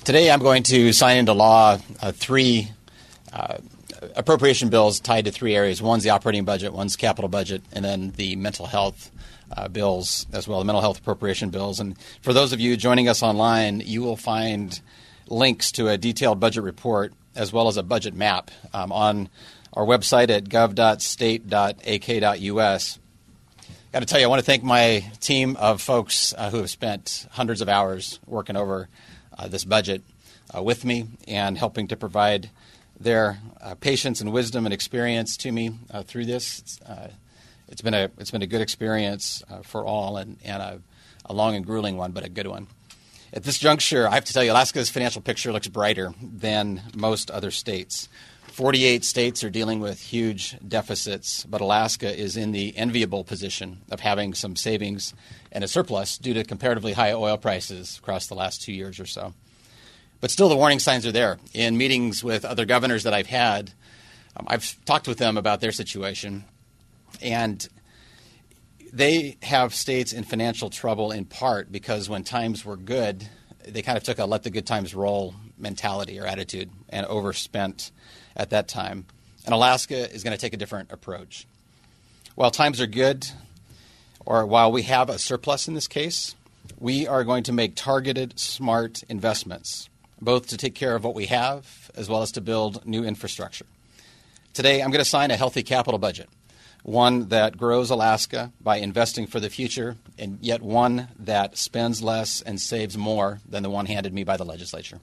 Today I'm going to sign into law three appropriation bills tied to three areas. One's the operating budget, one's capital budget, and then the mental health bills as well, the mental health appropriation bills. And for those of you joining us online, you will find links to a detailed budget report as well as a budget map on our website at gov.state.ak.us. Got to tell you, I want to thank my team of folks who have spent hundreds of hours working over this budget with me and helping to provide their patience and wisdom and experience to me through this. It's been a good experience for all and a long and grueling one, but a good one. At this juncture, I have to tell you, Alaska's financial picture looks brighter than most other states. 48 states are dealing with huge deficits, but Alaska is in the enviable position of having some savings and a surplus due to comparatively high oil prices across the last 2 years or so. But still, the warning signs are there. In meetings with other governors that I've had, I've talked with them about their situation, and they have states in financial trouble in part because when times were good, they kind of took a let the good times roll mentality or attitude and overspent at that time. And Alaska is going to take a different approach. While times are good, or while we have a surplus in this case, we are going to make targeted, smart investments, both to take care of what we have as well as to build new infrastructure. Today, I'm going to sign a healthy capital budget, one that grows Alaska by investing for the future, and yet one that spends less and saves more than the one handed me by the legislature.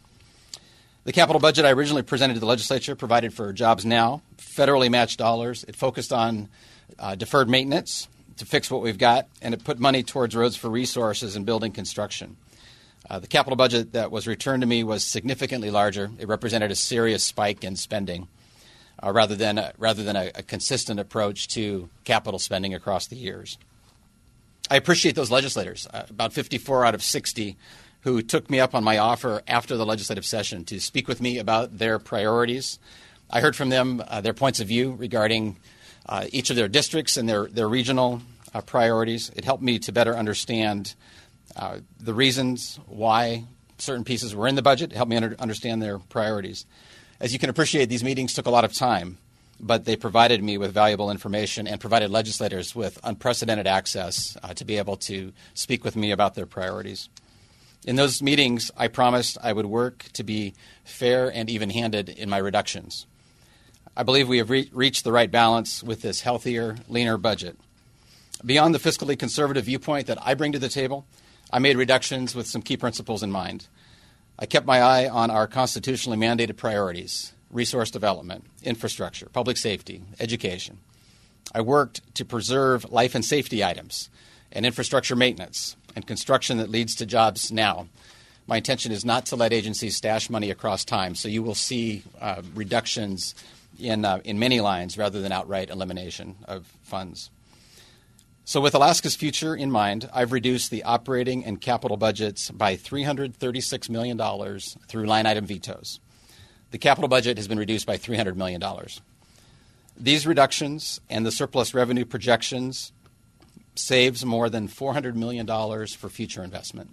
The capital budget I originally presented to the legislature provided for Jobs Now, federally matched dollars. It focused on deferred maintenance to fix what we've got, and it put money towards roads for resources and building construction. The capital budget that was returned to me was significantly larger. It represented a serious spike in spending rather than a consistent approach to capital spending across the years. I appreciate those legislators, about 54 out of 60, who took me up on my offer after the legislative session to speak with me about their priorities. I heard from them their points of view regarding each of their districts and their regional priorities. It helped me to better understand the reasons why certain pieces were in the budget. It helped me understand their priorities. As you can appreciate, these meetings took a lot of time, but they provided me with valuable information and provided legislators with unprecedented access to be able to speak with me about their priorities. In those meetings, I promised I would work to be fair and even-handed in my reductions. I believe we have reached the right balance with this healthier, leaner budget. Beyond the fiscally conservative viewpoint that I bring to the table, I made reductions with some key principles in mind. I kept my eye on our constitutionally mandated priorities: resource development, infrastructure, public safety, education. I worked to preserve life and safety items and infrastructure maintenance and construction that leads to jobs now. My intention is not to let agencies stash money across time, so you will see reductions in many lines rather than outright elimination of funds. So with Alaska's future in mind, I've reduced the operating and capital budgets by $336 million through line item vetoes. The capital budget has been reduced by $300 million. These reductions and the surplus revenue projections saves more than $400 million for future investment.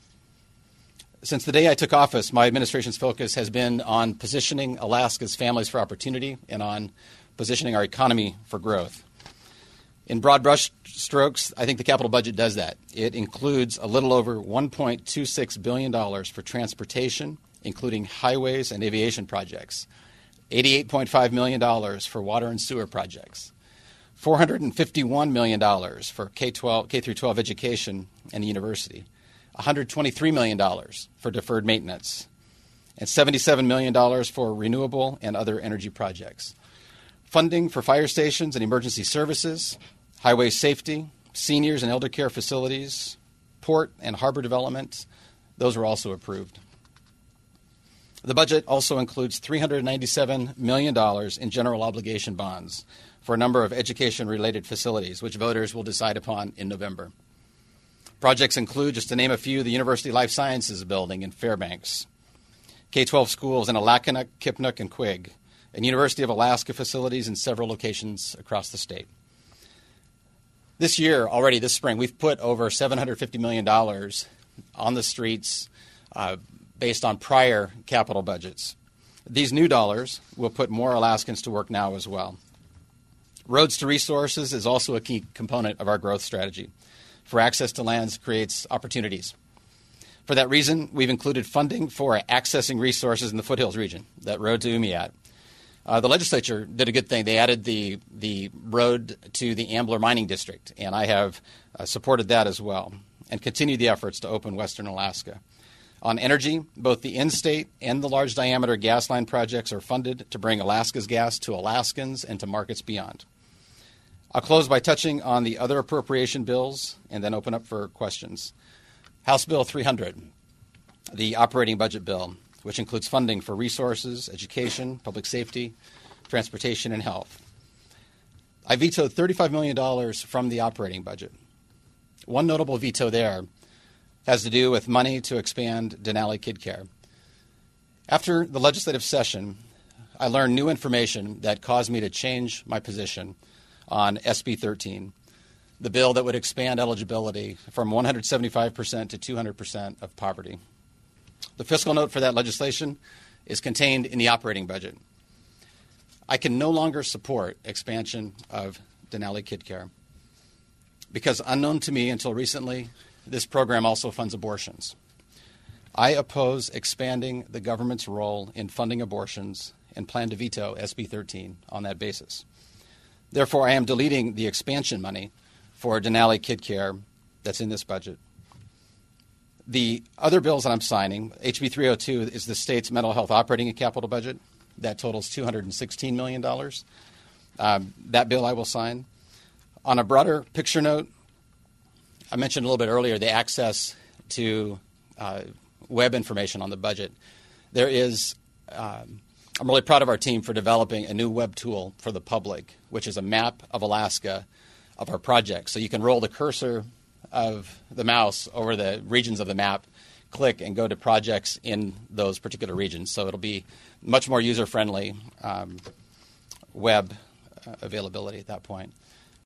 Since the day I took office, my administration's focus has been on positioning Alaska's families for opportunity and on positioning our economy for growth. In broad brush strokes, I think the capital budget does that. It includes a little over $1.26 billion for transportation, including highways and aviation projects, $88.5 million for water and sewer projects, $451 million for K-12 education and the university, $123 million for deferred maintenance, and $77 million for renewable and other energy projects. Funding for fire stations and emergency services, highway safety, seniors and elder care facilities, port and harbor development, those were also approved. The budget also includes $397 million in general obligation bonds for a number of education-related facilities, which voters will decide upon in November. Projects include, just to name a few, the University Life Sciences Building in Fairbanks, K-12 schools in Alakanuk, Kipnuk, and Quig, and University of Alaska facilities in several locations across the state. This year, already this spring, we've put over $750 million on the streets, based on prior capital budgets. These new dollars will put more Alaskans to work now as well. Roads to resources is also a key component of our growth strategy. For access to lands creates opportunities. For that reason, we've included funding for accessing resources in the foothills region, that road to Umiat. The legislature did a good thing. They added the road to the Ambler Mining District, and I have supported that as well, and continued the efforts to open Western Alaska. On energy, both the in-state and the large-diameter gas line projects are funded to bring Alaska's gas to Alaskans and to markets beyond. I'll close by touching on the other appropriation bills and then open up for questions. House Bill 300, the operating budget bill, which includes funding for resources, education, public safety, transportation, and health. I vetoed $35 million from the operating budget. One notable veto there has to do with money to expand Denali Kid Care. After the legislative session, I learned new information that caused me to change my position on SB 13, the bill that would expand eligibility from 175% to 200% of poverty. The fiscal note for that legislation is contained in the operating budget. I can no longer support expansion of Denali Kid Care because, unknown to me until recently, this program also funds abortions. I oppose expanding the government's role in funding abortions and plan to veto SB 13 on that basis. Therefore, I am deleting the expansion money for Denali Kid Care that's in this budget. The other bills that I'm signing, HB 302 is the state's mental health operating and capital budget. That totals $216 million. That bill I will sign. On a broader picture note, I mentioned a little bit earlier the access to web information on the budget. There is, I'm really proud of our team for developing a new web tool for the public, which is a map of Alaska of our project. So you can roll the cursor of the mouse over the regions of the map, click, and go to projects in those particular regions. So it'll be much more user-friendly web availability at that point.